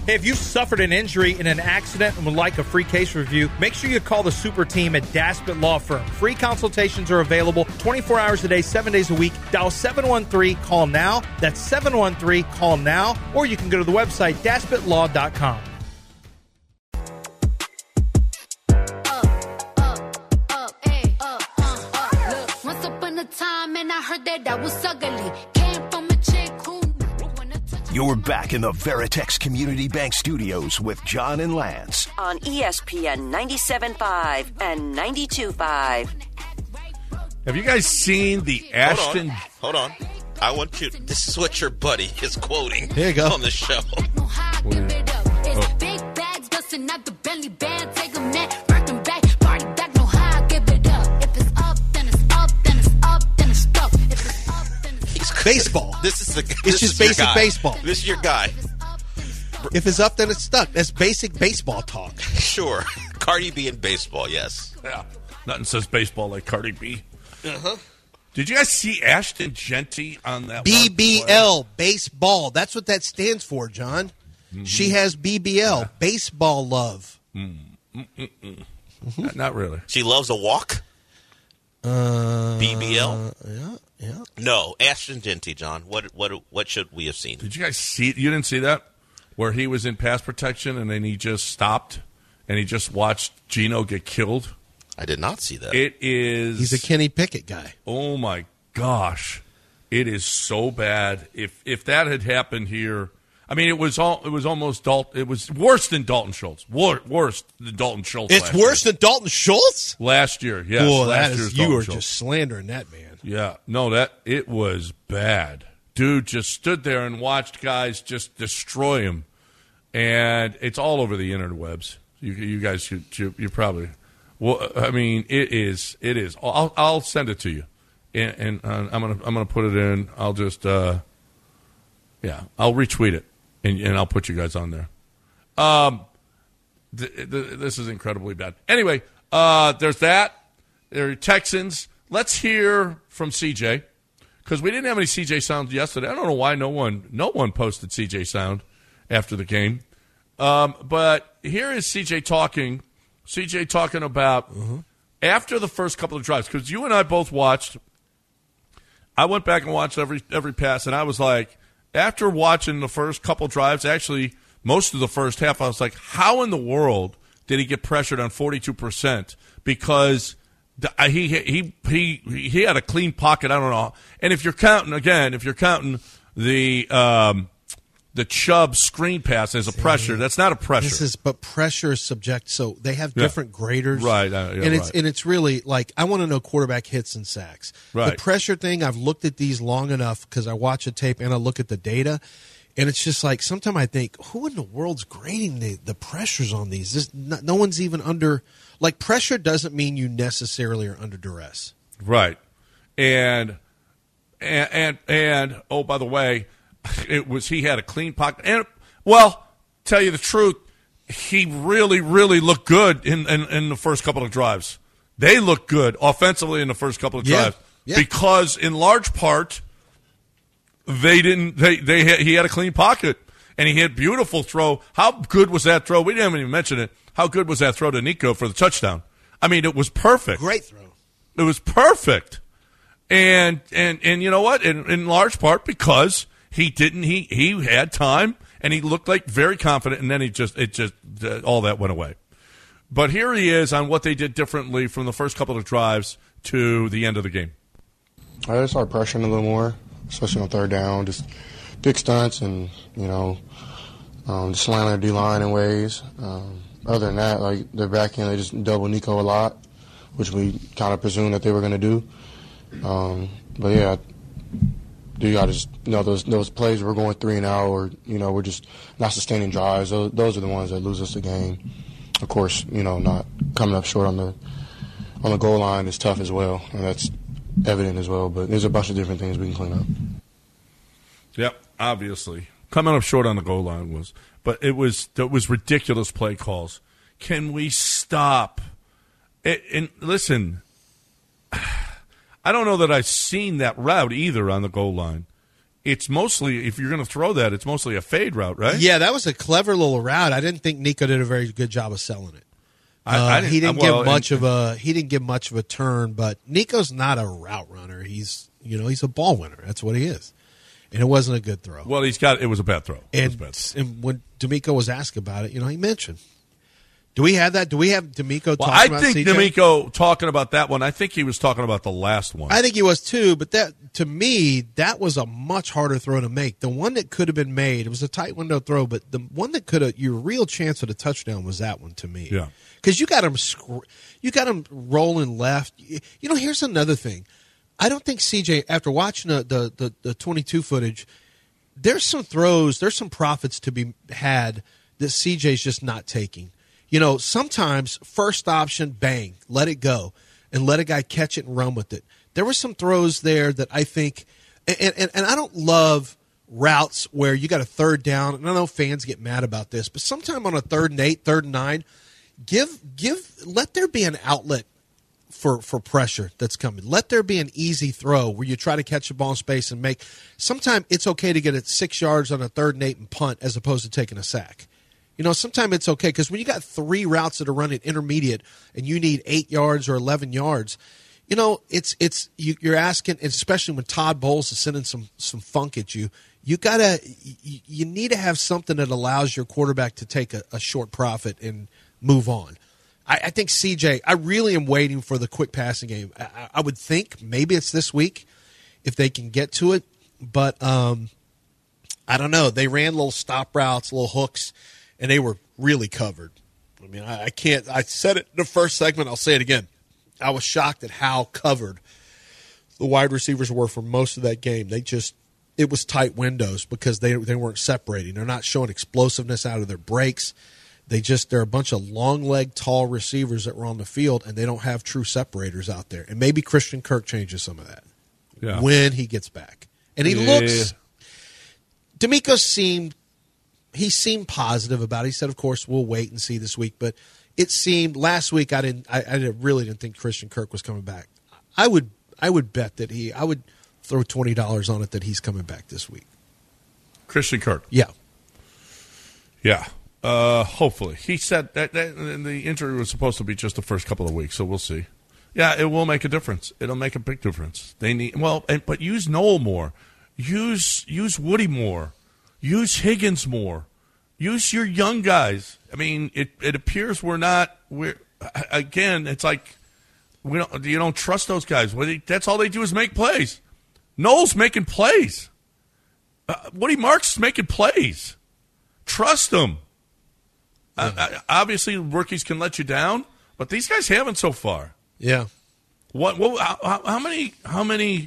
Hey, if you've suffered an injury in an accident and would like a free case review, make sure you call the super team at Daspit Law Firm. Free consultations are available 24 hours a day, 7 days a week. Dial 713-CALL-NOW. That's 713-CALL-NOW. Or you can go to the website, DaspitLaw.com. Once upon a time, and I heard that I was ugly. Came from a chick who... You're back in the Veritex Community Bank Studios with John and Lance on ESPN 97.5 and 92.5. Have you guys seen the Ashton? Hold on. I want you. This is what your buddy is quoting. Here you go. On the show. Big bags busting out the Bentley band. Take 'em net, working back, party back. No how I give it up. If it's up, then it's up, then it's up, then it's stuck. If it's up, then it's up. Baseball. This is the. It's this just is your basic guy. baseball. This is your guy. If it's up, then it's stuck. That's basic baseball talk. Sure. Cardi B in baseball. Yes. Yeah. Nothing says baseball like Cardi B. Uh-huh. Did you guys see Ashton Genty on that one BBL, baseball. That's what that stands for, John. Mm-hmm. She has BBL, baseball love. Not really. She loves a walk. BBL. Yeah. No, Ashton Genty, John. What should we have seen? Did you guys see it? You didn't see that? Where he was in pass protection and then he just stopped and he just watched Geno get killed? I did not see that. It is. He's a Kenny Pickett guy. Oh my gosh, it is so bad. If that had happened here, I mean, it was almost Dalton. It was worse than Dalton Schultz. Worse than Dalton Schultz. It's worse than Dalton Schultz? Last year. Yes. Boy, you are Schultz. just slandering that man. Yeah. No, it was bad. Dude just stood there and watched guys just destroy him, and it's all over the interwebs. You guys you probably. Well, I mean, it is. I'll send it to you, and I'm gonna put it in. I'll just I'll retweet it, and I'll put you guys on there. This is incredibly bad. Anyway, there's that. There are Texans. Let's hear from CJ because we didn't have any CJ sound yesterday. I don't know why no one posted CJ sound after the game, but here is CJ talking. CJ talking about after the first couple of drives, because you and I both watched. I went back and watched every pass, and I was like, after watching the first couple of drives, actually most of the first half, I was like, how in the world did he get pressured on 42%? Because he had a clean pocket. I don't know. And if you're counting the Chubb screen pass as a pressure. That's not a pressure. But pressure is subject. So they have different graders, right? It's really like I want to know quarterback hits and sacks. Right. The pressure thing. I've looked at these long enough because I watch a tape and I look at the data, and it's just like sometimes I think, who in the world's grading the pressures on these? No one's even under. Like pressure doesn't mean you necessarily are under duress. Right. And oh, by the way. He had a clean pocket. And, well, tell you the truth, he really, really looked good in the first couple of drives. They looked good offensively in the first couple of drives because, in large part, he had a clean pocket and he had beautiful throw. How good was that throw? We didn't even mention it. How good was that throw to Nico for the touchdown? I mean, it was perfect. Great throw. It was perfect. And you know what? In large part because he had time and he looked like very confident, and then all that went away. But here he is on what they did differently from the first couple of drives to the end of the game. I just started pressuring a little more, especially on third down, just big stunts and, just slamming their D-line in ways. Other than that, like their back end, they just double Nico a lot, which we kind of presumed that they were going to do. But yeah, you got to just those plays we're going 3 and out, or we're just not sustaining drives. Those are the ones that lose us the game. Of course, not coming up short on the goal line is tough as well, and that's evident as well. But there's a bunch of different things we can clean up. Yep, obviously coming up short on the goal line but it was ridiculous play calls. Can we stop? And listen. I don't know that I've seen that route either on the goal line. it's mostly, if you're going to throw that, it's mostly a fade route, right? Yeah, that was a clever little route. I didn't think Nico did a very good job of selling it. He didn't give much of a turn, but Nico's not a route runner. He's a ball winner. That's what he is. And it wasn't a good throw. Well, it was a bad throw. And when D'Amico was asked about it, he mentioned. Do we have that? Do we have D'Amico talking about CJ? I think D'Amico talking about that one. I think he was talking about the last one. I think he was too, but to me, that was a much harder throw to make. The one that could have been made, it was a tight window throw, but the one that could have, your real chance at a touchdown was that one to me. Yeah. Because you got him rolling left. Here's another thing. I don't think CJ, after watching the 22 footage, there's some throws, there's some profits to be had that CJ's just not taking. Sometimes first option, bang, let it go, and let a guy catch it and run with it. There were some throws there that I think, and I don't love routes where you got a third down, and I know fans get mad about this, but sometime on a 3rd and 8, 3rd and 9, let there be an outlet for pressure that's coming. Let there be an easy throw where you try to catch the ball in space and make. Sometimes it's okay to get it 6 yards on a 3rd and 8 and punt as opposed to taking a sack. Sometimes it's okay because when you got 3 routes that are running intermediate and you need 8 yards or 11 yards, you're asking, especially when Todd Bowles is sending some funk at you. You need to have something that allows your quarterback to take a short profit and move on. I think CJ, I really am waiting for the quick passing game. I would think maybe it's this week if they can get to it, but I don't know. They ran little stop routes, little hooks, and they were really covered. I mean, I can't. I said it in the first segment. I'll say it again. I was shocked at how covered the wide receivers were for most of that game. It was tight windows because they weren't separating. They're not showing explosiveness out of their breaks. They're a bunch of long leg, tall receivers that were on the field, and they don't have true separators out there. And maybe Christian Kirk changes some of that when he gets back. And he looks. D'Amico seemed positive about it. He said, "Of course, we'll wait and see this week." But it seemed last week I really didn't think Christian Kirk was coming back. I would bet that I would throw $20 on it that he's coming back this week. Christian Kirk. Yeah. Yeah. Hopefully. He said that the injury was supposed to be just the first couple of weeks, so we'll see. Yeah, it will make a difference. It'll make a big difference. They need but use Noel more. Use Woody more. Use Higgins more. Use your young guys. I mean, it appears again, it's like you don't trust those guys. That's all they do is make plays. Noel's making plays. Woody Marks is making plays. Trust them. Obviously, rookies can let you down, but these guys haven't so far. Yeah. How many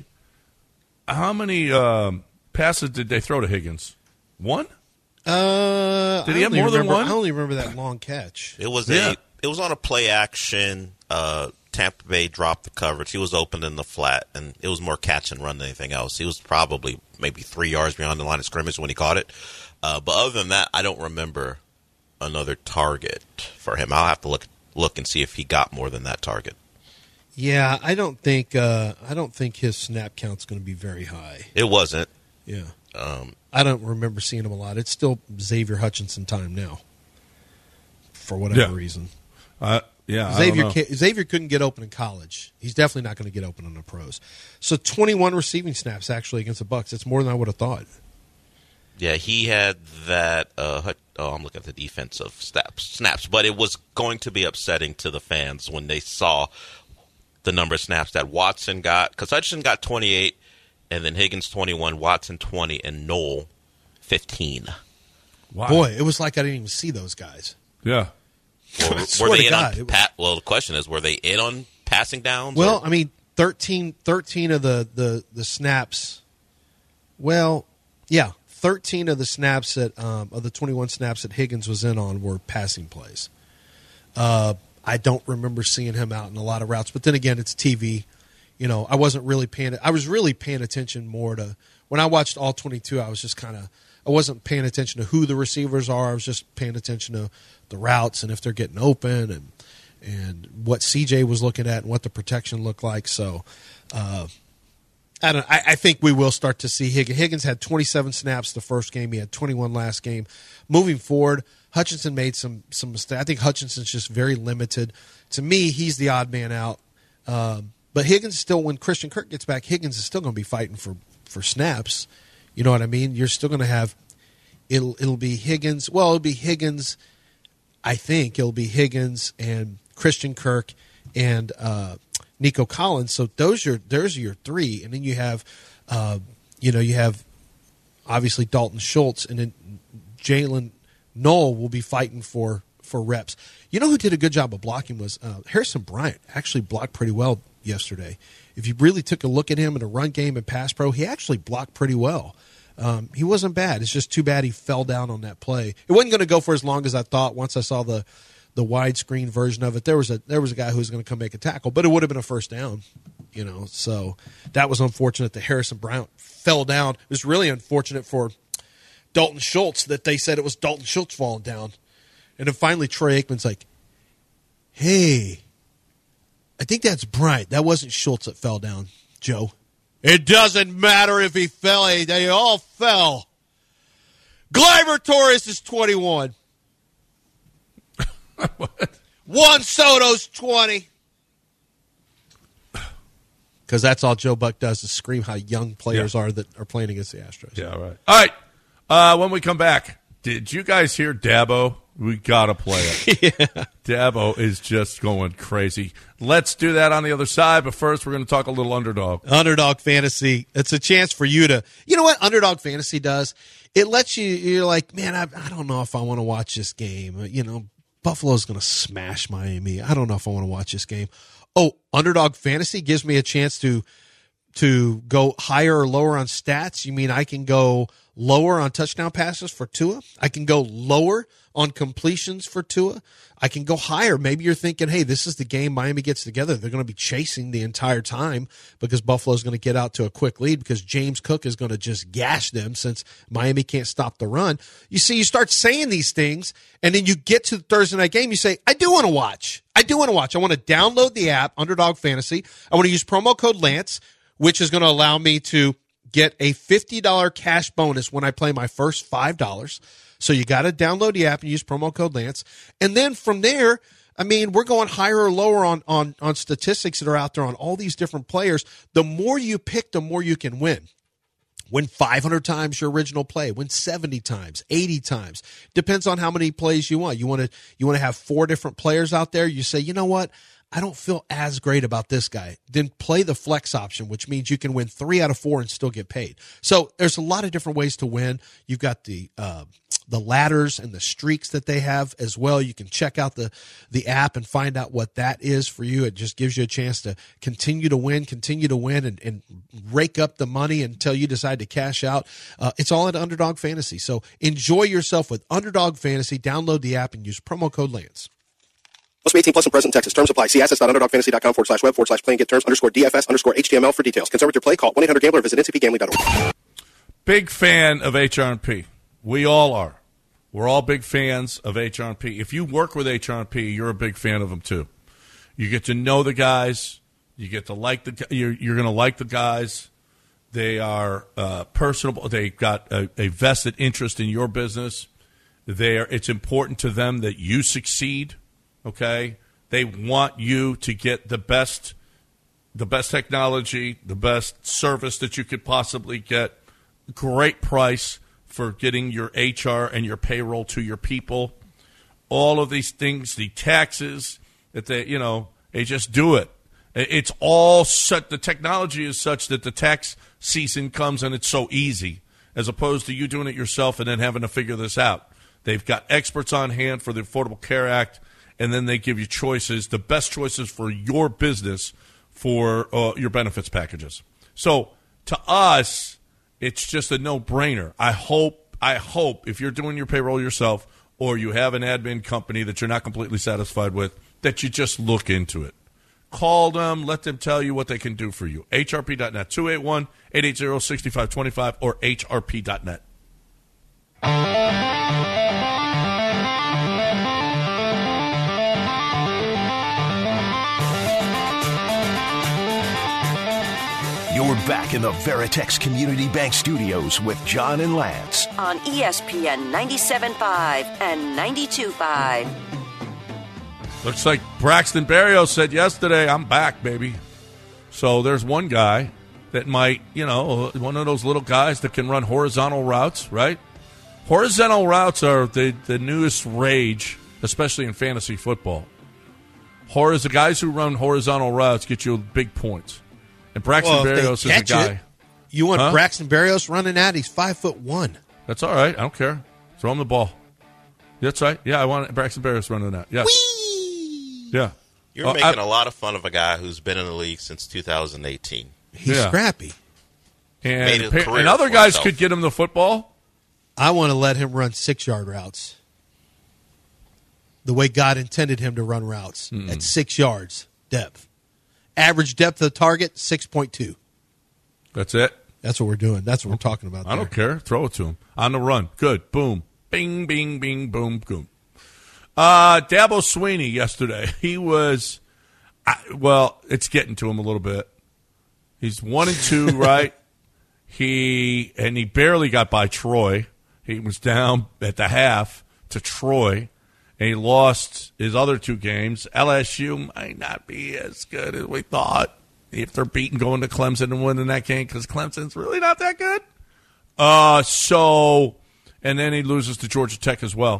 passes did they throw to Higgins? One? Did he have more than one? I only remember that long catch. It was on a play action. Tampa Bay dropped the coverage. He was open in the flat, and it was more catch and run than anything else. He was probably maybe 3 yards beyond the line of scrimmage when he caught it. But other than that, I don't remember another target for him. I'll have to look and see if he got more than that target. Yeah, I don't think his snap count's going to be very high. It wasn't. Yeah. I don't remember seeing him a lot. It's still Xavier Hutchinson time now, for whatever reason. Xavier couldn't get open in college. He's definitely not going to get open in the pros. So 21 receiving snaps actually against the Bucs. It's more than I would have thought. Yeah, he had that. I'm looking at the defensive snaps, but it was going to be upsetting to the fans when they saw the number of snaps that Watson got, because Hutchinson got 28, and then Higgins 21, Watson 20, and Noel 15. Wow. Boy, it was like I didn't even see those guys. Yeah. Were they in on well, the question is, were they in on passing downs? Well, I mean, 13 of the snaps. Well, yeah, 13 of the snaps of the 21 snaps that Higgins was in on were passing plays. I don't remember seeing him out in a lot of routes, but then again, it's TV. You know, I was really paying attention more to when I watched all 22. I was just I wasn't paying attention to who the receivers are. I was just paying attention to the routes and if they're getting open and what CJ was looking at and what the protection looked like. So, I think we will start to see Higgins. Higgins had 27 snaps the first game. He had 21 last game. Moving forward, Hutchinson made some mistakes. I think Hutchinson's just very limited. To me, he's the odd man out. But Higgins still, when Christian Kirk gets back, Higgins is still going to be fighting for snaps. You know what I mean? You're still going to have it'll be Higgins. Well, it'll be Higgins. I think it'll be Higgins and Christian Kirk and Nico Collins. So those are your three, and then you have you have obviously Dalton Schultz, and then Jalen Noel will be fighting for reps. You know who did a good job of blocking was Harrison Bryant. Actually blocked pretty well yesterday. If you really took a look at him in a run game and pass pro, he actually blocked pretty well. He wasn't bad. It's just too bad he fell down on that play. It wasn't going to go for as long as I thought. Once I saw the widescreen version of it, there was a guy who was going to come make a tackle, but it would have been a first down. So that was unfortunate that Harrison Bryant fell down. It was really unfortunate for Dalton Schultz that they said it was Dalton Schultz falling down. And then finally Troy Aikman's like, hey, I think that's Bryant. That wasn't Schultz that fell down, Joe. It doesn't matter if he fell. They all fell. Gleyber Torres is 21. What? Juan Soto's 20. Because that's all Joe Buck does is scream how young players are that are playing against the Astros. Yeah, right. All right. When we come back, did you guys hear Dabo? We got to play it. Yeah. Dabo is just going crazy. Let's do that on the other side, but first we're going to talk a little underdog. Underdog Fantasy. It's a chance for you to, you know what Underdog Fantasy does? It lets you're like, man, I don't know if I want to watch this game. Buffalo's going to smash Miami. I don't know if I want to watch this game. Oh, Underdog Fantasy gives me a chance to go higher or lower on stats. You mean I can go lower on touchdown passes for Tua? I can go lower on completions for Tua. I can go higher. Maybe you're thinking, hey, this is the game Miami gets together. They're going to be chasing the entire time because Buffalo's going to get out to a quick lead because James Cook is going to just gash them since Miami can't stop the run. You see, you start saying these things, and then you get to the Thursday night game, you say, I do want to watch. I want to download the app, Underdog Fantasy. I want to use promo code Lance, which is going to allow me to get a $50 cash bonus when I play my first $5. So you got to download the app and use promo code Lance. And then from there, I mean, we're going higher or lower on statistics that are out there on all these different players. The more you pick, the more you can win. Win 500 times your original play. Win 70 times, 80 times. Depends on how many plays you want. You want to have 4 different players out there. You say, you know what? I don't feel as great about this guy. Then play the flex option, which means you can win 3 out of 4 and still get paid. So there's a lot of different ways to win. You've got the ladders and the streaks that they have as well. You can check out the app and find out what that is for you. It just gives you a chance to continue to win and rake up the money until you decide to cash out. It's all at Underdog Fantasy. So enjoy yourself with Underdog Fantasy. Download the app and use promo code Lance. Must be 18 plus and present in Texas. Terms apply. See assets.underdogfantasy.com/web/play and get terms _DFS_HTML for details. Concerned with your play? Call 1-800-GAMBLER. Visit ncpgambling.org. Big fan of HR&P. We all are. We're all big fans of HR&P. If you work with HR&P, you're a big fan of them too. You get to know the guys. You get to like you're going to like the guys. They are personable. They got a vested interest in your business. It's important to them that you succeed. Okay, they want you to get the best technology, the best service that you could possibly get. Great price for getting your HR and your payroll to your people. All of these things, the taxes that they just do it. It's all such. The technology is such that the tax season comes and it's so easy, as opposed to you doing it yourself and then having to figure this out. They've got experts on hand for the Affordable Care Act. And then they give you choices, the best choices for your business for your benefits packages. So to us, it's just a no-brainer. I hope if you're doing your payroll yourself or you have an admin company that you're not completely satisfied with, that you just look into it. Call them, let them tell you what they can do for you. HRP.net, 281-880-6525 or HRP.net. You're back in the Veritex Community Bank Studios with John and Lance. On ESPN 97.5 and 92.5. Looks like Braxton Berrios said yesterday, I'm back, baby. So there's one guy that might, one of those little guys that can run horizontal routes, right? Horizontal routes are the newest rage, especially in fantasy football. The guys who run horizontal routes get you big points. And Braxton Berrios is a guy. You want Braxton Berrios running that? He's 5'1". That's all right. I don't care. Throw him the ball. That's right. Yeah, I want Braxton Berrios running that. Yes. Whee! Yeah. You're making a lot of fun of a guy who's been in the league since 2018. He's scrappy. And other guys could get him the football. I want to let him run 6-yard routes. The way God intended him to run routes at 6 yards depth. Average depth of the target, 6.2. That's it? That's what we're doing. That's what we're talking about. I don't care. Throw it to him. On the run. Good. Boom. Bing, bing, bing, boom, boom. Dabo Swinney yesterday. He was, it's getting to him a little bit. He's 1-2, right? He barely got by Troy. He was down at the half to Troy, and he lost his other 2 games. LSU might not be as good as we thought if they're beating going to Clemson and winning that game because Clemson's really not that good. And then he loses to Georgia Tech as well.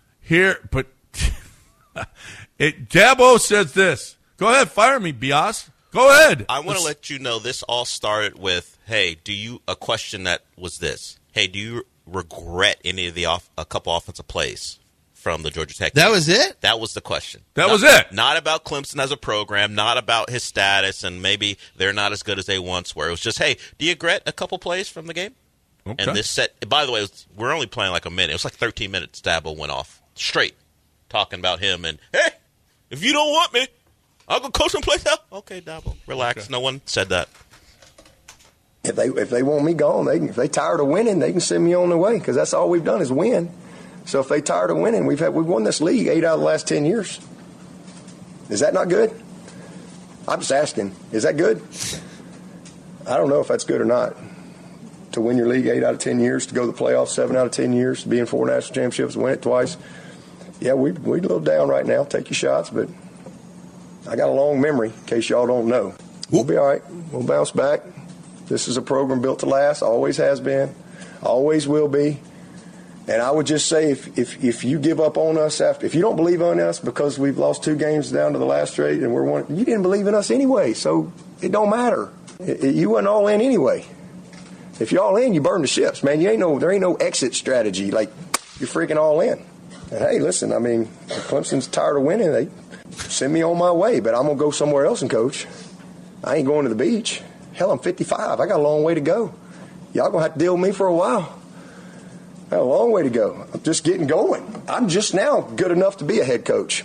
Dabo says this. Go ahead, fire me, Bias. Go ahead. I want to let you know this all started with, a question that was this. Hey, do you regret any of a couple offensive plays from the Georgia Tech game? That was it? That was the question. That was it. Not about Clemson as a program, not about his status, and maybe they're not as good as they once were. It was just, hey, do you regret a couple plays from the game? Okay. And this set, by the way, we're only playing like a minute. It was like 13 minutes. Dabo went off straight, talking about him. And, hey, if you don't want me, I'll go coach some place out. Okay, Dabo, relax. Okay. No one said that. If they want me gone, if they tired of winning, they can send me on their way because that's all we've done is win. So if they tired of winning, we've won this league 8 out of the last 10 years. Is that not good? I'm just asking. Is that good? I don't know if that's good or not. To win your league 8 out of 10 years, to go to the playoffs 7 out of 10 years, to be in 4 national championships, win it twice. Yeah, we're a little down right now. Take your shots, but I got a long memory, in case y'all don't know. We'll be all right. We'll bounce back. This is a program built to last. Always has been. Always will be. And I would just say if you give up on us if you don't believe in us because we've lost 2 games down to the last straight and you didn't believe in us anyway, so it don't matter. You wasn't all in anyway. If you're all in, you burn the ships, man. There ain't no exit strategy. Like, you're freaking all in. And hey, listen, if Clemson's tired of winning, they send me on my way, but I'm going to go somewhere else and coach. I ain't going to the beach. Hell, I'm 55. I got a long way to go. Y'all going to have to deal with me for a while. I got a long way to go. I'm just getting going. I'm just now good enough to be a head coach.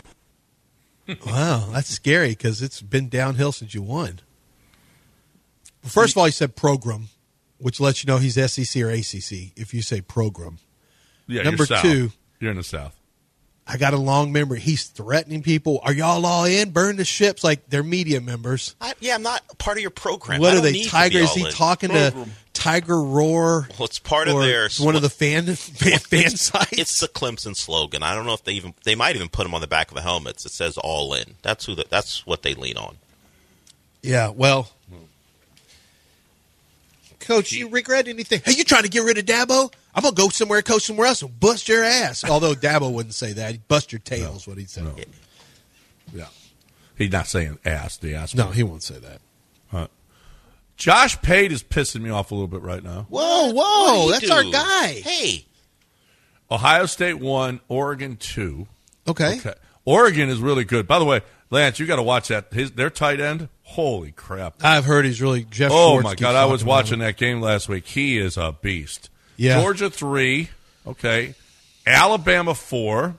Wow, that's scary because it's been downhill since you won. Well, first of all, he said program, which lets you know he's SEC or ACC if you say program. Yeah, Number 2. You're in the South. I got a long memory. He's threatening people. Are y'all all in? Burn the ships like they're media members. I'm not part of your program. What are they, Tiger? Is he talking to Tiger Roar? Well, it's part of their one of the fan sites. It's the Clemson slogan. I don't know if they might even put them on the back of the helmets. It says "All In." That's what they lean on. Yeah. Well, Coach, you regret anything? Hey, you trying to get rid of Dabo? I'm going to go somewhere, coach somewhere else, and bust your ass. Although Dabo wouldn't say that. He'd bust your tail is what he'd say. No. Yeah. He's not saying ass. No, he won't say that. Josh Pate is pissing me off a little bit right now. Whoa. That's our guy. Hey. Ohio State 1, Oregon 2. Okay. Oregon is really good. By the way, Lance, you got to watch that. Their tight end, holy crap. I've heard he's really Jeff Oh, Schwartz my God. I was watching that game last week. He is a beast. Yeah. Georgia 3. Okay. Alabama 4.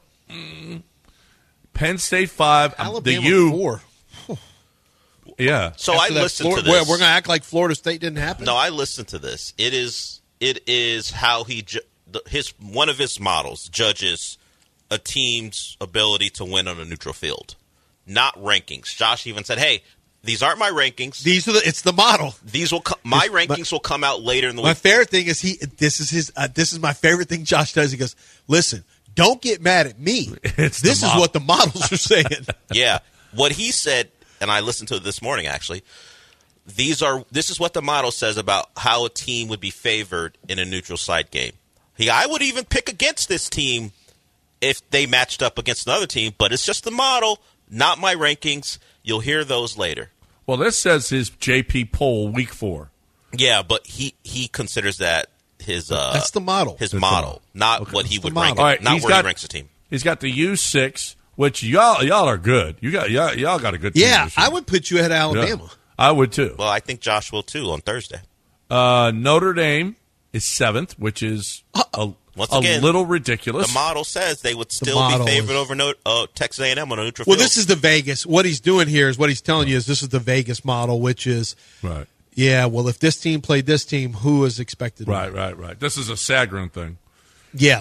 Penn State 5. Alabama 4. Yeah. So I listened to this. We're going to act like Florida State didn't happen? No, I listened to this. It is how one of his models judges a team's ability to win on a neutral field, not rankings. Josh even said, hey, These aren't my rankings. It's the model. These will my rankings will come out later in the week. My favorite thing is this is my favorite thing Josh does. He goes, listen, don't get mad at me. This is what the models are saying. Yeah. What he said, and I listened to it this morning actually, this is what the model says about how a team would be favored in a neutral site game. I would even pick against this team if they matched up against another team, but it's just the model, not my rankings. You'll hear those later. Well, this says his JP poll week 4. Yeah, but he considers that his that's the model. His model, not what he would rank. Right, not where he ranks a team. He's got the U6, which y'all are good. Y'all got a good team. Yeah, I would put you ahead of Alabama. Yeah, I would too. Well, I think Josh will too on Thursday. Notre Dame is 7th, which is once again, little ridiculous. The model says they would still be favored over Texas A&M on a neutral field. Well, this is the Vegas. What he's doing here is what he's telling you is this is the Vegas model, which is right. Yeah, well, if this team played this team, who is expected? Right. This is a Sagarin thing. Yeah.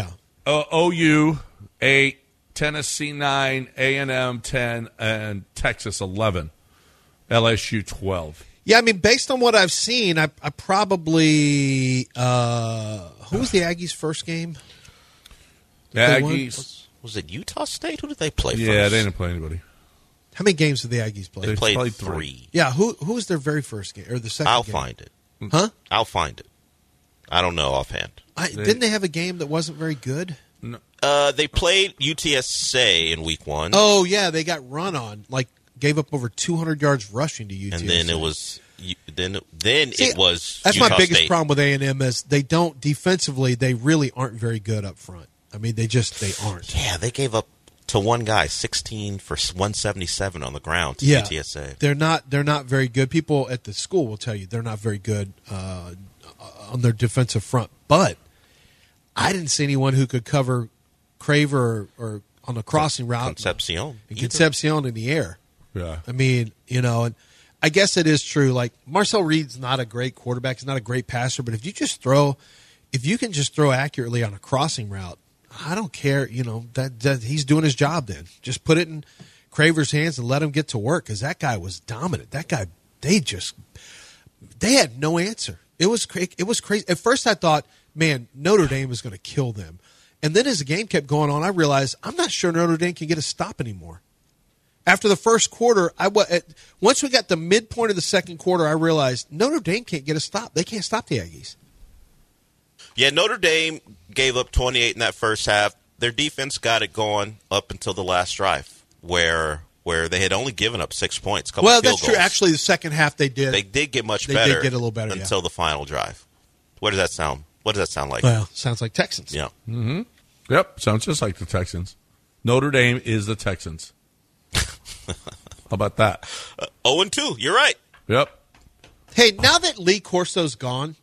OU 8, Tennessee 9, A&M 10, and Texas 11, LSU 12. Yeah, I mean, based on what I've seen, I probably who was the Aggies' first game? The Aggies was it Utah State? Who did they play? Yeah, first? they didn't play anybody. How many games did the Aggies play? They played 3. Yeah, who was their very first game or the second? I'll game? find it. Huh? I'll find it. I don't know offhand. Didn't they have a game that wasn't very good? No. They played UTSA in week 1. Oh yeah, they got run on. Like gave up over 200 yards rushing to UTSA. And then it was it was. That's Utah my biggest State. problem with A&M is they don't defensively. They really aren't very good up front. I mean, they aren't. Yeah, they gave up to one guy 16 for 177 on the ground to UTSA. They're not very good. People at the school will tell you they're not very good on their defensive front. But I didn't see anyone who could cover Craver or on the crossing route. Concepcion in the air. Yeah. I mean, and I guess it is true. Like Marcel Reed's not a great quarterback. He's not a great passer. But if you can just throw accurately on a crossing route, I don't care. That he's doing his job. Then just put it in Craver's hands and let him get to work because that guy was dominant. That guy, they had no answer. It was crazy. At first, I thought, man, Notre Dame is going to kill them. And then as the game kept going on, I realized I'm not sure Notre Dame can get a stop anymore. After the first quarter, once we got the midpoint of the second quarter, I realized Notre Dame can't get a stop. They can't stop the Aggies. Yeah, Notre Dame gave up 28 in that first half. Their defense got it going up until the last drive, where they had only given up 6 points. Well, that's true. Actually, the second half they did. They did get much better. They did get a little better until the final drive. What does that sound? What does that sound like? Well, sounds like Texans. Yeah. Mm-hmm. Yep, sounds just like the Texans. Notre Dame is the Texans. How about that? 0-2. You're right. Yep. Hey, now that Lee Corso's gone,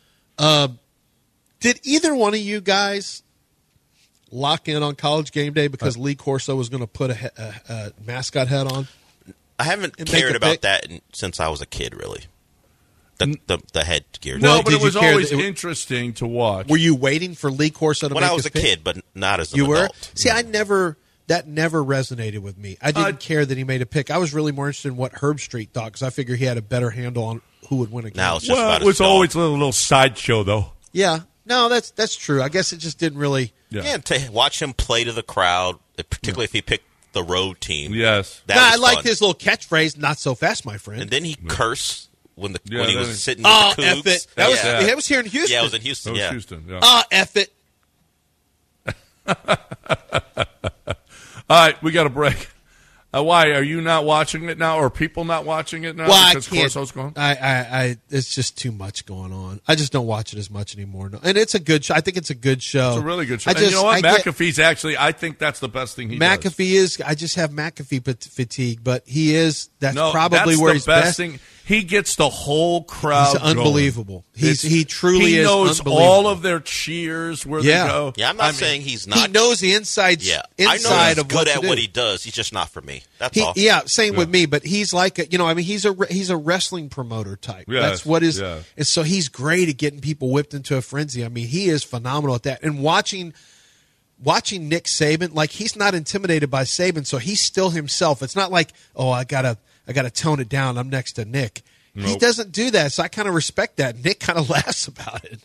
did either one of you guys lock in on College Game Day because Lee Corso was going to put a mascot head on? I haven't cared about that since I was a kid, really. The headgear. No, but it was always interesting to watch. Were you waiting for Lee Corso to make his pick? When I was a kid, but not as an adult. You were? See, that never resonated with me. I didn't care that he made a pick. I was really more interested in what Herb Street thought because I figured he had a better handle on who would win a game. Now it's just about it was always a little sideshow, though. Yeah. No, that's true. I guess it just didn't really. Yeah, to watch him play to the crowd, particularly if he picked the road team. Yes. I liked his little catchphrase, "Not so fast, my friend." And then he cursed when he was sitting with the Cougs. F it. That was here in Houston. Yeah, it was in Houston. That was Houston. F it. All right, we got a break. Why are you not watching it now, or people not watching it now? Well, because I can't. Corso's gone? It's just too much going on. I just don't watch it as much anymore. And it's a good show. I think it's a good show. It's a really good show. And you know what? McAfee's actually, I think that's the best thing he does. McAfee is. I just have McAfee fatigue, but he is. That's probably that's where the he's best best. Thing. He gets the whole crowd. He's unbelievable. He truly he is. Knows unbelievable. all of their cheers where they go. Yeah, I'm not saying he's not. He knows the inside. Yeah, inside I know he's of good at do. what he does. He's just not for me. That's all. Yeah, same with me. But he's like, he's a wrestling promoter type. Yes, that's what is. yeah. And so he's great at getting people whipped into a frenzy. I mean, he is phenomenal at that. And watching Nick Saban, like he's not intimidated by Saban, so he's still himself. It's not like, oh, I gotta I got to tone it down. I'm next to Nick. He Nope. doesn't do that, so I kind of respect that. Nick kind of laughs about it.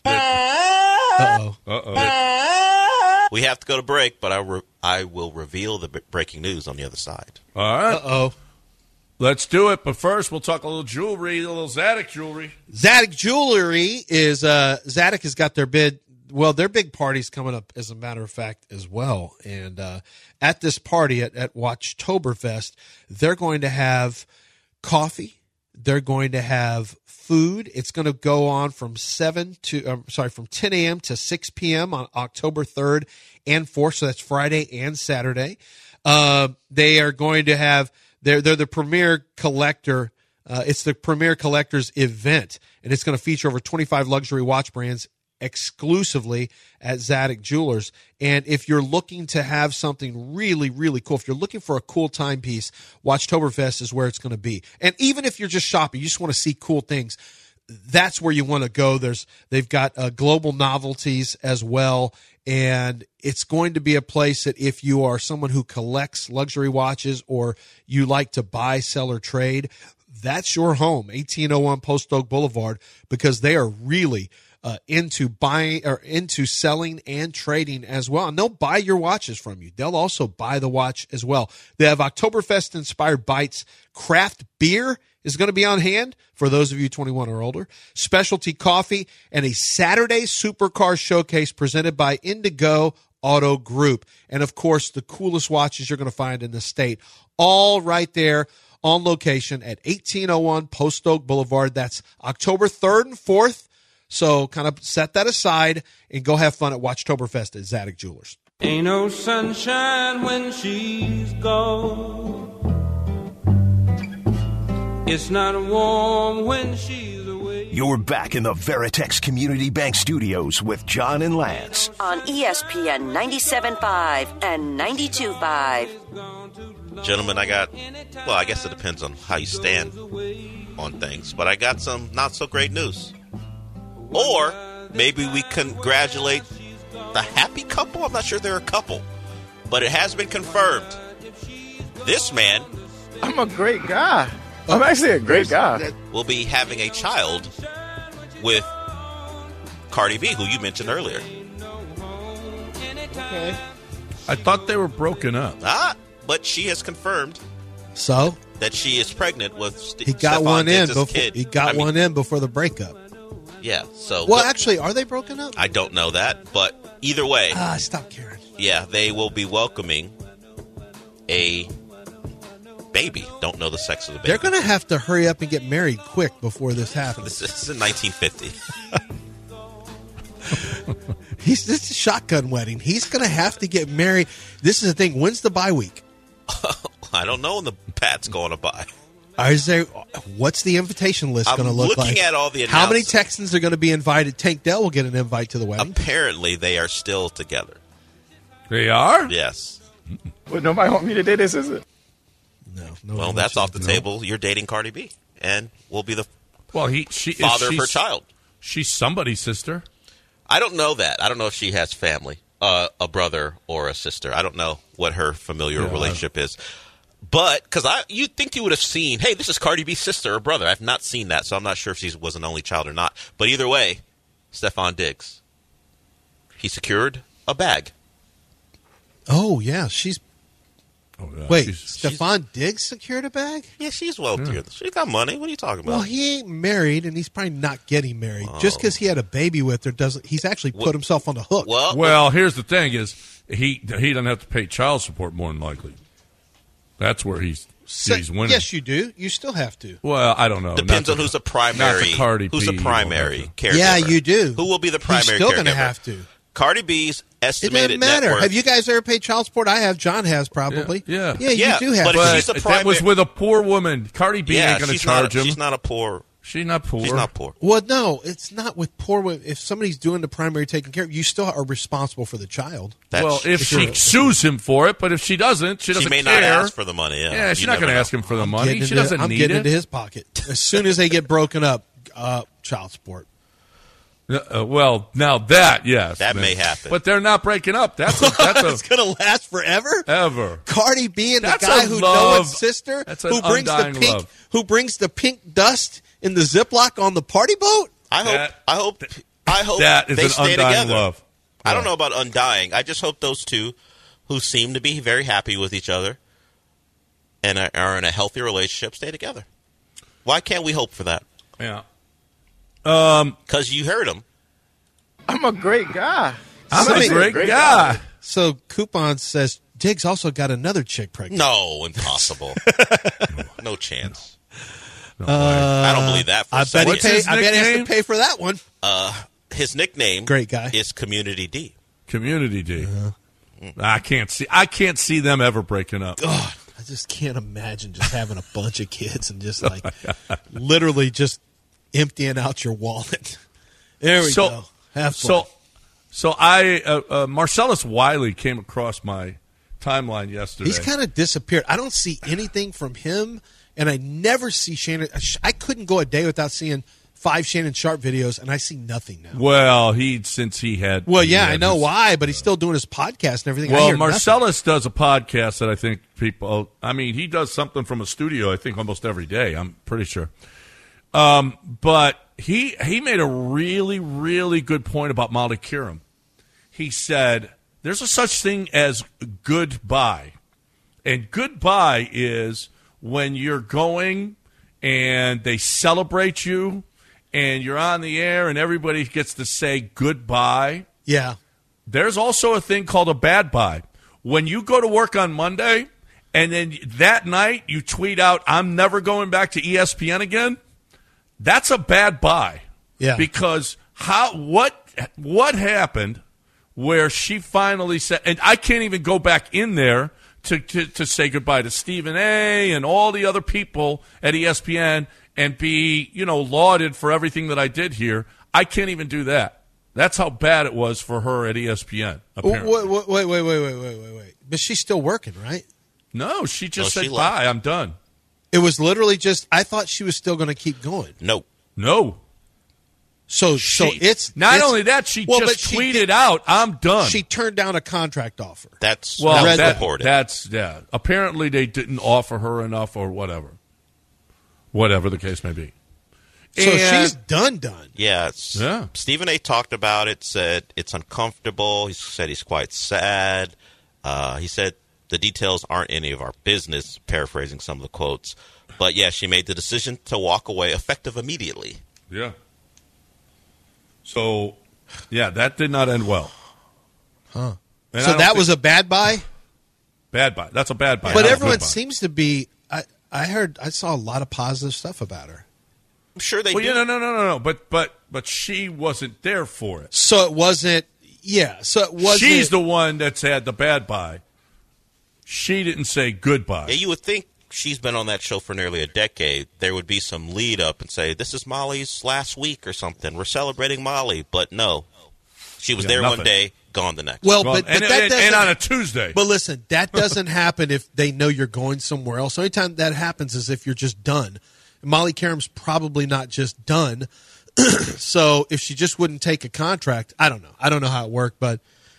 We have to go to break, but I will reveal the breaking news on the other side. All right. Uh-oh. Let's do it. But first, we'll talk a little jewelry, a little Zadig jewelry. Zadig Jewelry is Zadig has got their big party's coming up, as a matter of fact, as well. And at this party at Watchtoberfest, they're going to have coffee. They're going to have food. It's going to go on from 10 a.m. to 6 p.m. on October 3rd and 4th. So that's Friday and Saturday. They are going to have they're the premier collector. It's the premier collectors event, and it's going to feature over 25 luxury watch brands exclusively at Zadig Jewelers. And if you're looking to have something really, really cool, if you're looking for a cool timepiece, Watchtoberfest is where it's going to be. And even if you're just shopping, you just want to see cool things, that's where you want to go. They've got global novelties as well. And it's going to be a place that if you are someone who collects luxury watches or you like to buy, sell, or trade, that's your home, 1801 Post Oak Boulevard, because they are really into buying or into selling and trading as well. And they'll buy your watches from you. They'll also buy the watch as well. They have Oktoberfest inspired bites. Craft beer is going to be on hand for those of you 21 or older. Specialty coffee and a Saturday supercar showcase presented by Indigo Auto Group. And of course, the coolest watches you're going to find in the state, all right there on location at 1801 Post Oak Boulevard. That's October 3rd and 4th. So kind of set that aside and go have fun at Watchtoberfest at Zadig Jewelers. Ain't no sunshine when she's gone. It's not warm when she's away. You're back in the Veritex Community Bank Studios with John and Lance. On ESPN 97.5 and 92.5. Gentlemen, I guess it depends on how you stand on things, but I got some not so great news. Or maybe we congratulate the happy couple. I'm not sure they're a couple, but it has been confirmed. This man, I'm a great guy. I'm actually a great guy. Will be having a child with Cardi B, who you mentioned earlier. Okay. I thought they were broken up. But she has confirmed So that she is pregnant with he got Stephon one in Diggs' before kid. he got one in before the breakup. Yeah. So Well, actually, are they broken up? I don't know that, but either way, Stop caring. yeah, they will be welcoming a baby. Don't know the sex of the baby. They're going to have to hurry up and get married quick before this happens. This is in 1950. This is a shotgun wedding. He's going to have to get married. This is the thing. When's the bye week? I don't know when the Pat's going to buy. What's the invitation list going to look like? I'm looking at all the How many announcements. Texans are going to be invited? Tank Dell will get an invite to the wedding. Apparently, they are still together. They are? Yes. Well, nobody want me to do this, is it? No. Well, that's off the table. You're dating Cardi B, and will be the she father of her child. She's somebody's sister. I don't know that. I don't know if she has family, a brother or a sister. I don't know what her familial relationship is. But, because you'd think you would have seen, hey, this is Cardi B's sister or brother. I've not seen that, so I'm not sure if she was an only child or not. But either way, Stephon Diggs, he secured a bag. Oh, yeah. Wait, she's Stephon Diggs secured a bag? Yeah, she's wealthier. She's got money. What are you talking about? Well, he ain't married, and he's probably not getting married. Just because he had a baby with her doesn't. He's actually put himself on the hook. Well, here's the thing: is he doesn't have to pay child support more than likely. That's where he's winning. Yes, you do. You still have to. Well, I don't know. Depends on who's the primary. Who's the primary caregiver? Yeah, you do. Who will be the primary? He's still going to have to. Cardi B's It estimated doesn't matter. net worth. Have you guys ever paid child support? I have. John has probably. Yeah. You do have. But if she's the that was with a poor woman. Cardi B ain't going to charge him. She's not a poor. She's not poor. She's not poor. Well, no, it's not with poor women. If somebody's doing the primary taking care of, you still are responsible for the child. Well, if she sues him for it, but if she doesn't, she doesn't She may care. not ask for the money. Yeah, she's not going to ask him for the money. She doesn't I'm need getting it. into his pocket. As soon as they get broken up, child support. Well, now that, yes. That may happen. But they're not breaking up. That's It's going to last forever? Ever. Cardi B and That's the guy a who love. Noah's sister That's an who brings undying the pink love. who brings the pink dust in the Ziploc on the party boat? I hope that is they an stay undying together. love. I don't know about undying. I just hope those two, who seem to be very happy with each other and are in a healthy relationship, stay together. Why can't we hope for that? Yeah. Because you heard him. I'm a great guy. I'm a great guy. So Coupon says Diggs also got another chick pregnant. No, impossible. No chance. I don't believe that for I a second. bet he has to pay for that one. His nickname, Great guy, is Community D. Community D. I can't see them ever breaking up. God, I just can't imagine just having a bunch of kids and just like literally just emptying out your wallet. There we go. Have fun. So I Marcellus Wiley came across my timeline yesterday. He's kind of disappeared. I don't see anything from him, and I never see Shannon. I couldn't go a day without seeing 5 Shannon Sharp videos, and I see nothing now. Well, since he had. Well, he yeah, had I know his, why, but he's still doing his podcast and everything. Well, I hear Marcellus does a podcast that I think people. I mean, he does something from a studio. I think almost every day. I'm pretty sure. But he made a really, really good point about Molly Qerim. He said there's a such thing as goodbye, and goodbye is when you're going and they celebrate you and you're on the air and everybody gets to say goodbye. Yeah. There's also a thing called a bad bye. When you go to work on Monday and then that night you tweet out, I'm never going back to ESPN again, that's a bad bye. Yeah. Because what happened where she finally said, and I can't even go back in there to say goodbye to Stephen A. and all the other people at ESPN and be, lauded for everything that I did here. I can't even do that. That's how bad it was for her at ESPN, apparently. Wait. But she's still working, right? No, she just said, bye, I'm done. It was literally just, I thought she was still going to keep going. No. So it's not only that, she just tweeted out, "I'm done." She turned down a contract offer. That's reported. Apparently, they didn't offer her enough, or whatever the case may be. So she's done. Yeah. Stephen A. talked about it. Said it's uncomfortable. He said he's quite sad. He said the details aren't any of our business. Paraphrasing some of the quotes, but yeah, she made the decision to walk away, effective immediately. Yeah. So, yeah, that did not end well. Huh. So that was a bad bye? Bad bye. That's a bad bye. But everyone seems to be, I saw a lot of positive stuff about her. I'm sure they do. Yeah, no. But she wasn't there for it. So it wasn't, She's the one that's had the bad bye. She didn't say goodbye. Yeah, you would think she's been on that show for nearly a decade. There would be some lead up and say, this is Molly's last week or something. We're celebrating Molly. But no. She was there nothing. one day, gone the next. Well, but and that doesn't, and on a Tuesday. But listen, that doesn't happen if they know you're going somewhere else. The only time that happens is if you're just done. Molly Qerim's probably not just done. So if she just wouldn't take a contract, I don't know. I don't know how it worked, but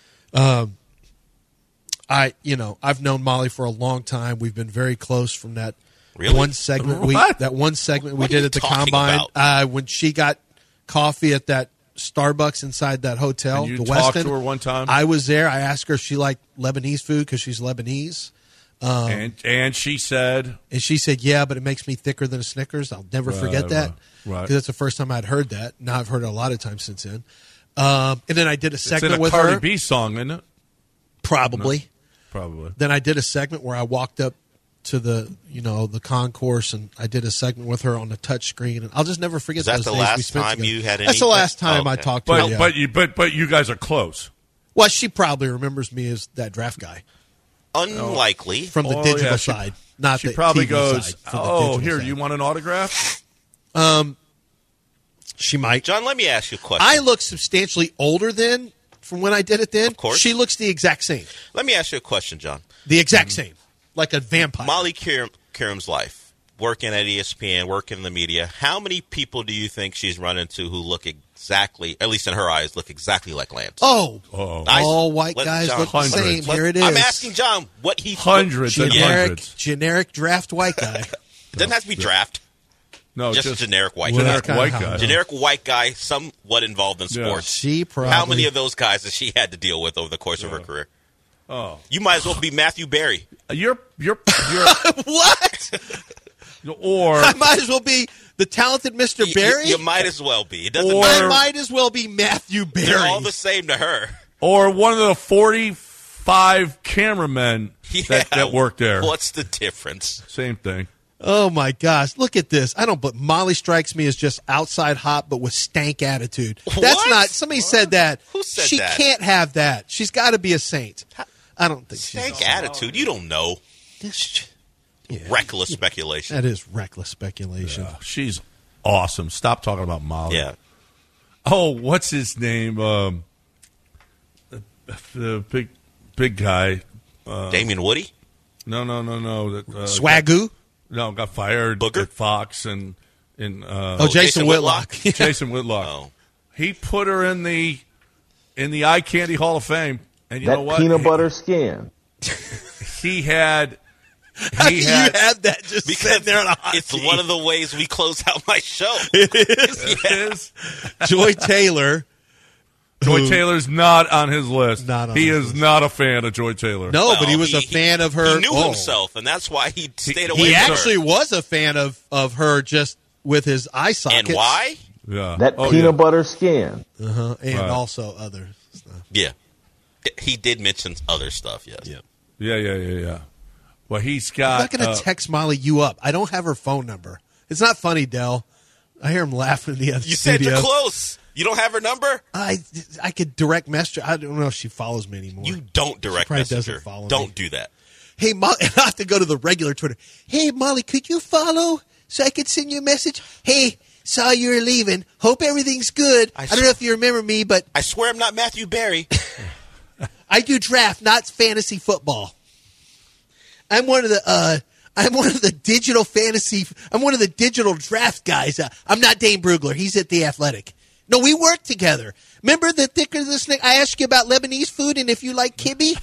I've known Molly for a long time. We've been very close from that one segment we did at the Combine when she got coffee at that Starbucks inside that hotel. And you the talked Westin. to her one time? I was there. I asked her if she liked Lebanese food because she's Lebanese. And she said? And she said, yeah, but it makes me thicker than a Snickers. I'll never forget that. Right. Because that's the first time I'd heard that. Now I've heard it a lot of times since then. And then I did a segment with her. It's in a Cardi B song, isn't it? Probably. No, probably. Then I did a segment where I walked up to the concourse and I did a segment with her on the touch screen. And I'll just never forget those days we spent together. Is that the last time you had any? That's the last time I talked to her. Yeah. But you guys are close. Well, she probably remembers me as that draft guy. Unlikely. From the digital side. Not she the probably TV goes, side, here, side. you want an autograph? She might. John, let me ask you a question. I look substantially older then from when I did it then. Of course. She looks the exact same. Let me ask you a question, John. The exact same. Like a vampire. Molly Qerim's life. working at ESPN, working in the media, how many people do you think she's run into who look exactly, at least in her eyes, look exactly like Lance? All white guys look the same. Here it is. I'm asking John what he hundreds and hundreds. Generic draft white guy. Doesn't have to be draft. No, just generic white generic guy. White guy. Generic white guy, somewhat involved in sports. She probably. How many of those guys has she had to deal with over the course of her career? Oh, you might as well be Matthew Berry. You're what? Or I might as well be the talented Mr. Berry. You might as well be. It doesn't I might as well be Matthew Berry. They're all the same to her. Or one of the 45 cameramen that work there. What's the difference? Same thing. Oh my gosh! Look at this. I don't. But Molly strikes me as just outside hot, but with stank attitude. That's not. Somebody said that. Who said she that? She can't have that. She's got to be a saint. I don't think stank attitude. You don't know. Reckless speculation. That is reckless speculation. Yeah, she's awesome. Stop talking about Molly. Yeah. Oh, what's his name? The big guy. Damian Woody? No. Swagoo? No, got fired Booger? at Fox and Jason Whitlock. Jason Whitlock. Oh. He put her in the Eye Candy Hall of Fame, and you know what? Peanut butter skin. He had. How do you have that just sitting there on a hot It's seat? one of the ways we close out my show. It is. Joy Taylor. Joy Taylor's not on his list. He is list. not a fan of Joy Taylor. No, but he was a fan of her. He knew himself, and that's why he stayed away He from her. actually was a fan of her just with his eye sockets. And why? Yeah. That peanut butter skin. And also other stuff. Yeah. He did mention other stuff, yes. Yeah. Well, he's got. I'm not going to text Molly you up. I don't have her phone number. It's not funny, Del. I hear him laughing in the other You said studio. you're close. You don't have her number? I could direct message her. I don't know if she follows me anymore. You don't direct probably message doesn't her. follow Don't me. do that. Hey, Molly, I have to go to the regular Twitter. Hey, Molly, could you follow so I could send you a message? Hey, saw you were leaving. Hope everything's good. I don't know if you remember me, but I swear I'm not Matthew Berry. I do draft, not fantasy football. I'm one of the digital fantasy. I'm one of the digital draft guys. I'm not Dane Brugler. He's at the Athletic. No, we work together. Remember the thicker the snake? I asked you about Lebanese food and if you like kibbe.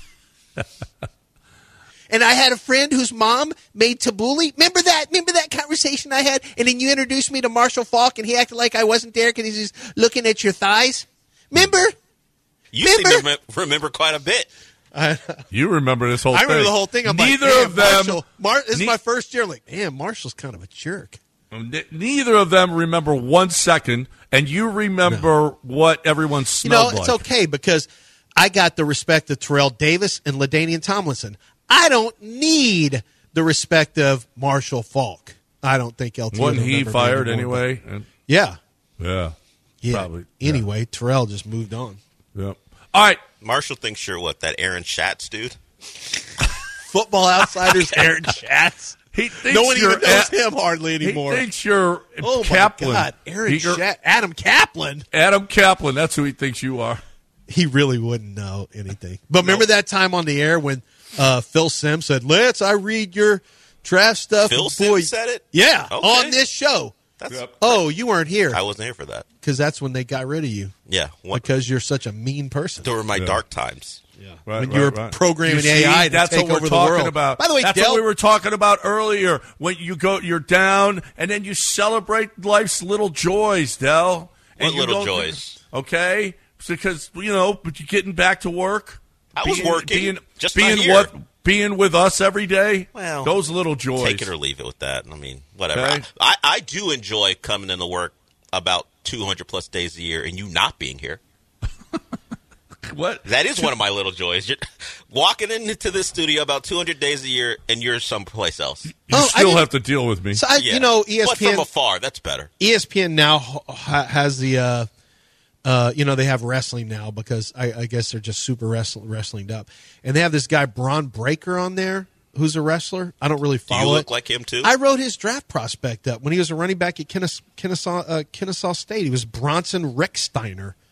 And I had a friend whose mom made tabbouleh. Remember that conversation I had? And then you introduced me to Marshall Falk, and he acted like I wasn't there because he's just looking at your thighs. Remember? You seem to remember quite a bit. You remember this whole thing. I remember the whole thing. I'm Neither like, of them. Marshall, this is my first year. I'm like, damn, Marshall's kind of a jerk. Neither of them remember 1 second, and you remember what everyone smelled like. It's okay because I got the respect of Terrell Davis and LaDainian Tomlinson. I don't need the respect of Marshall Falk. I don't think LT Wasn't he fired anymore, anyway? Yeah. Probably. Anyway, Terrell just moved on. Yep. All right. Marshall thinks you're what, that Aaron Schatz dude? Football Outsiders Aaron Schatz. He thinks no one you're even knows him hardly anymore. He thinks you're Kaplan. My God, Aaron Schatz. Adam Kaplan. Adam Kaplan. That's who he thinks you are. He really wouldn't know anything. But remember that time on the air when Phil Simms said, Lance, I read your draft stuff. Phil Simms said it? Yeah, Okay. on this show. Oh, you weren't here. I wasn't here for that. Because that's when they got rid of you. Yeah. Because you're such a mean person. During my dark times. Yeah. When you were programming AI to that's take what over we're the talking world. about. By the way, that's Del, what we were talking about earlier. When you're down, and then you celebrate life's little joys, Del. What little joys? Okay, because but you're getting back to work. I was working, just being not here. Being with us every day. Well, those little joys. Take it or leave it with that. I mean, whatever. Okay. I do enjoy coming into work about 200 plus days a year, and you not being here. What? That is one of my little joys. You're walking into this studio about 200 days a year, and you're someplace else. You still have to deal with me. So ESPN. But from afar, that's better. ESPN now has the, they have wrestling now because I guess they're just super wrestlinged up. And they have this guy, Braun Breaker, on there who's a wrestler. I don't really follow Do you it. look like him, too? I wrote his draft prospect up when he was a running back at Kennesaw State. He was Bronson Recksteiner.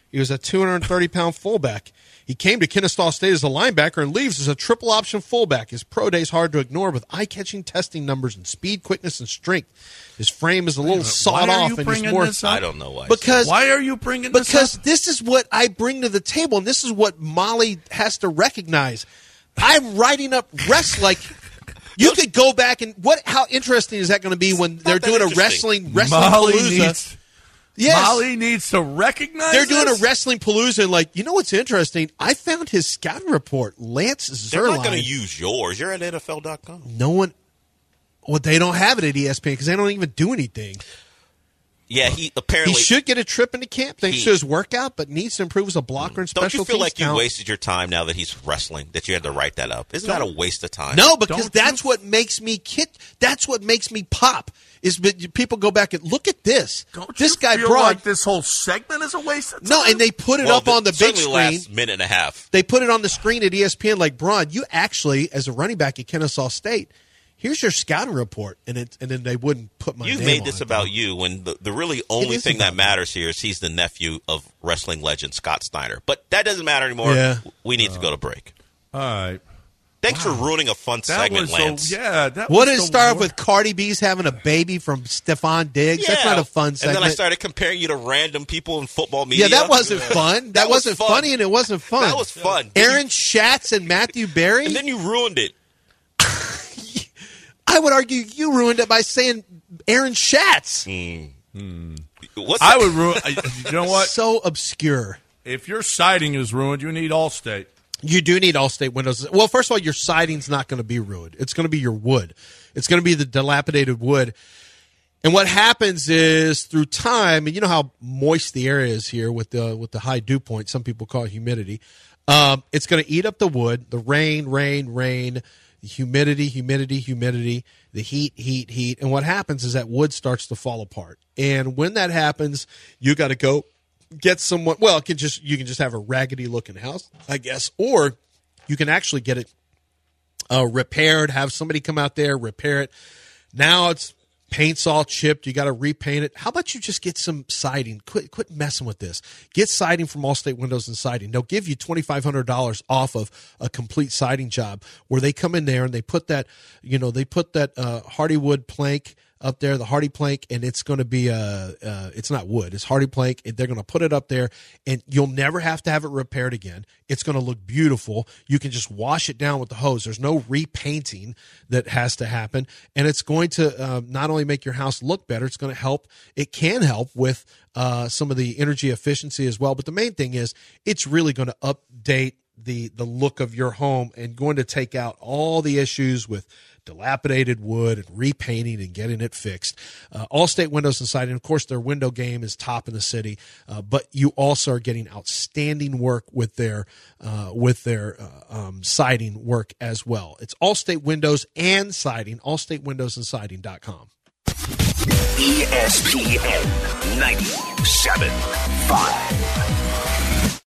He was a 230-pound fullback. He came to Kennesaw State as a linebacker and leaves as a triple option fullback. His pro day is hard to ignore with eye-catching testing numbers in speed, quickness, and strength. His frame is a little sawed off, and he's more. I don't know why. Why are you bringing this up? Because this is what I bring to the table, and this is what Molly has to recognize. I'm writing up like. You could go back and how interesting is that going to be when they're doing a wrestling palooza? Molly needs to recognize they're doing this? a wrestling palooza, and like, you know what's interesting? I found his scouting report. Lance Zierlein. They're not going to use yours. You're at NFL.com. No one. Well, they don't have it at ESPN because they don't even do anything. Yeah, he should get a trip into camp thanks to his workout, but needs to improve as a blocker and special teams. Don't you feel like you wasted your time now that he's wrestling? That you had to write that up? Isn't that a waste of time? No, because that's what makes me That's what makes me pop. Is people go back and look at this. This guy feel Braun. Like this whole segment is a waste of time? No, and they put it up on the big screen. Last minute and a half. They put it on the screen at ESPN. Like, Braun, you actually, as a running back at Kennesaw State, here's your scouting report, and then they wouldn't put my name on it. You've made this about you when the really only thing that matters here is he's the nephew of wrestling legend Scott Steiner. But that doesn't matter anymore. Yeah. We need to go to break. All right. Thanks for ruining a fun segment, Lance. What did it start off with? Cardi B's having a baby from Stephon Diggs? Yeah. That's not a fun segment. And then I started comparing you to random people in football media. Yeah, that wasn't fun. That wasn't funny, and it wasn't fun. That was fun. Aaron Schatz and Matthew Berry? And then you ruined it. I would argue you ruined it by saying Aaron Schatz. I would ruin. You know what? So obscure. If your siding is ruined, you need Allstate. You do need Allstate windows. Well, first of all, your siding's not going to be ruined. It's going to be your wood. It's going to be the dilapidated wood. And what happens is through time, and you know how moist the area is here with the high dew point. Some people call it humidity. It's going to eat up the wood. The rain, the humidity, the heat. And what happens is that wood starts to fall apart. And when that happens, you got to go get someone. Well, you can just have a raggedy looking house, I guess, or you can actually get it repaired. Have somebody come out there, repair it. Now it's paint's all chipped. You got to repaint it. How about you just get some siding? Quit messing with this. Get siding from Allstate Windows and Siding. They'll give you $2,500 off of a complete siding job where they come in there and they put that, Hardywood plank up there, the Hardy plank, and it's going to be it's not wood, it's Hardy plank, and they're going to put it up there, and you'll never have to have it repaired again. It's going to look beautiful. You can just wash it down with the hose. There's no repainting that has to happen, and it's going to not only make your house look better, it's going to help. It can help with some of the energy efficiency as well, but the main thing is it's really going to update the look of your home and going to take out all the issues with dilapidated wood and repainting and getting it fixed. Allstate Windows and Siding, of course, their window game is top in the city, but you also are getting outstanding work with their siding work as well. It's Allstate Windows and Siding, AllstateWindowsandSiding.com. ESPN 97.5.